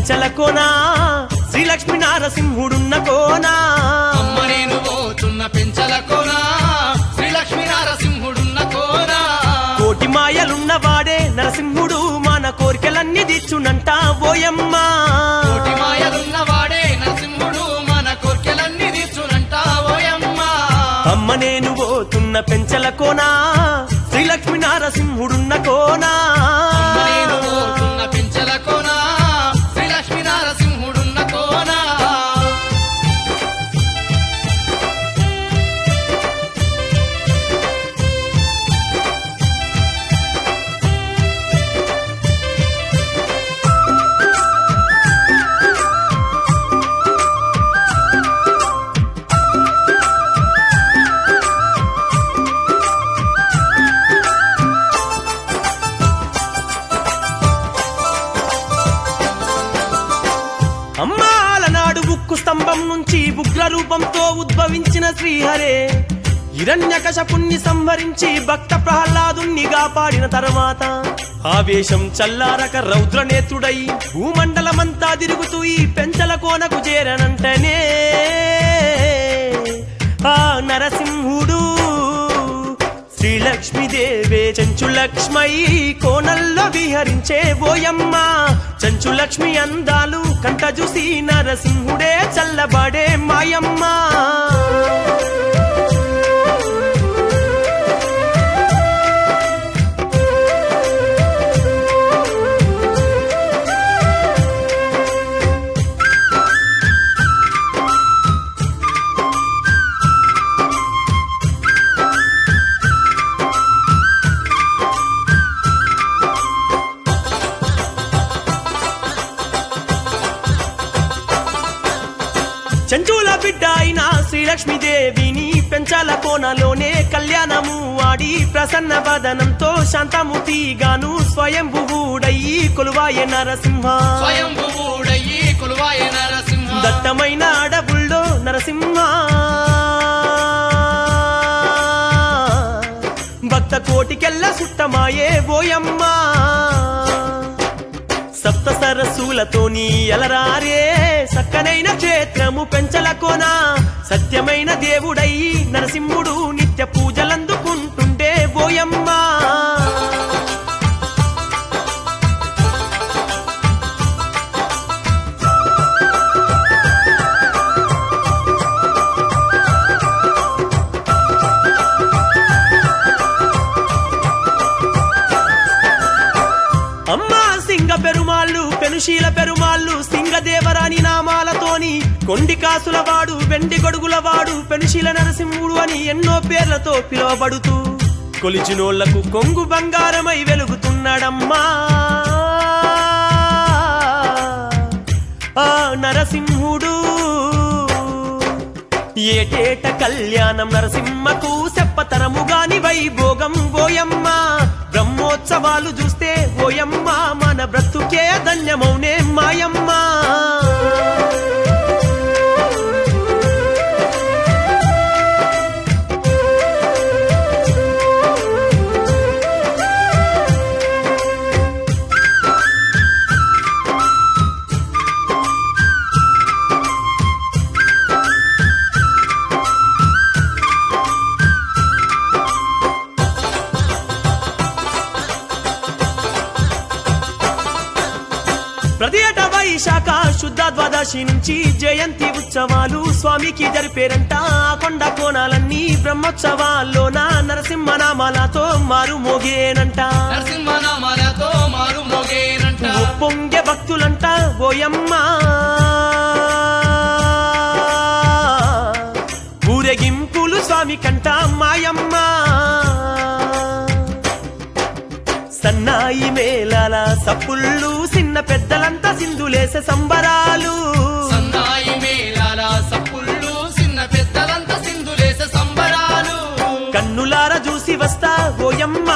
పెంచల కోనా శ్రీలక్ష్మీ నరసింహుడున్న కోనా అమ్మ నేను పోతున్న పెంచల కోనా శ్రీలక్ష్మీ నరసింహుడున్న కోనా కోటి మాయలున్న వాడే నరసింహుడు మన కోరికలన్నీ తీర్చునంట ఓయమ్మ కోటి మాయలున్న వాడే నరసింహుడు మన కోర్కెలన్నీ తీర్చునంట ఓయమ్మ అమ్మ నేను పోతున్న పెంచల కోనా శ్రీలక్ష్మీ నరసింహుడున్న కోనా అమ్మ నేను పోతున్న పెంచల కోనా శ్రీలక్ష్మీ నరసింహుడున్న కోనా అమ్మాలనాడు ఉక్కు స్తంభం నుంచి ఉగ్ర రూపంతో ఉద్భవించిన శ్రీహరే హిరణ్యకశపుణ్ణి సంహరించి భక్త ప్రహ్లాదుణ్ణి కాపాడిన తర్వాత ఆవేశం చల్లారక రౌద్రనేత్రుడై భూమండలమంతా తిరుగుతూ ఈ పెంచల కోనకు చేరనంటనే ఆ నరసింహుడు శ్రీలక్ష్మీదేవే చెంచులక్ష్మై కోనల్లో విహరించే ఓయమ్మ చెంచులక్ష్మి అందాలు కంట చూసి నరసింహుడే చల్లబడే మాయమ్మ చెంచుల బిడ్డ అయిన శ్రీలక్ష్మీదేవిని పెంచాల కోనలోనే కళ్యాణము ఆడి ప్రసన్న వదనంతో శాంతముతిగాను స్వయంభువుడయ్యి కొలువాయ నరసింహ స్వయంభువుడయ్యి కొలువాయ నరసింహ దట్టమైన అడవుల్లో నరసింహ భక్త కోటికెల్ల సుట్టమాయే ఓయమ్మ సప్త సరస్సులతోని ఎలరారే సక్కనైన క్షేత్రము పెంచల కోన సత్యమైన దేవుడై నరసింహుడు నిత్య పూజలందుకుంటుండే ఓయమ్మ అమ్మా సింగ పెరుమాళ్ళు పెనుశీల పెరుమాళ్ళు సింగదేవరాని నామాలతోని కొండి కాసుల వాడు వెండి గొడుగుల వాడు పెనుశీల నరసింహుడు అని ఎన్నో పేర్లతో పిలువబడుతూ కొలిచినోళ్లకు కొంగు బంగారమై వెలుగుతున్నాడమ్మా ఆ నరసింహుడు ఏటేట కళ్యాణం నరసింహకు చెప్పతరముగాని వైభోగం ఓయమ్మ బ్రహ్మోత్సవాలు చూస్తే ఓయమ్మ మన బ్రతుకే ధన్యమౌనే మాయమ్మ ప్రతి ఏటా వైశాఖ శుద్ధ ద్వాదశి నుంచి జయంతి ఉత్సవాలు స్వామికి జరిపేరంట కొండ కోణాలన్నీ బ్రహ్మోత్సవాల్లోన నరసింహనామాలతో మారు మోగేనంట నరసింహనామాలతో మారు మోగేనంట పొంగే భక్తులంట ఓయమ్మ ఊరేగింపులు స్వామి కంట మాయమ్మ సన్నాయి మేళాల సప్పుళ్ళు చిన్న పెద్దలంతా సింధులేసే సంబరాలు సన్నాయి మేళాల సప్పుళ్ళు చిన్న పెద్దలంతా సింధులేసే సంబరాలు కన్నులార చూసి వస్తా ఓయమ్మ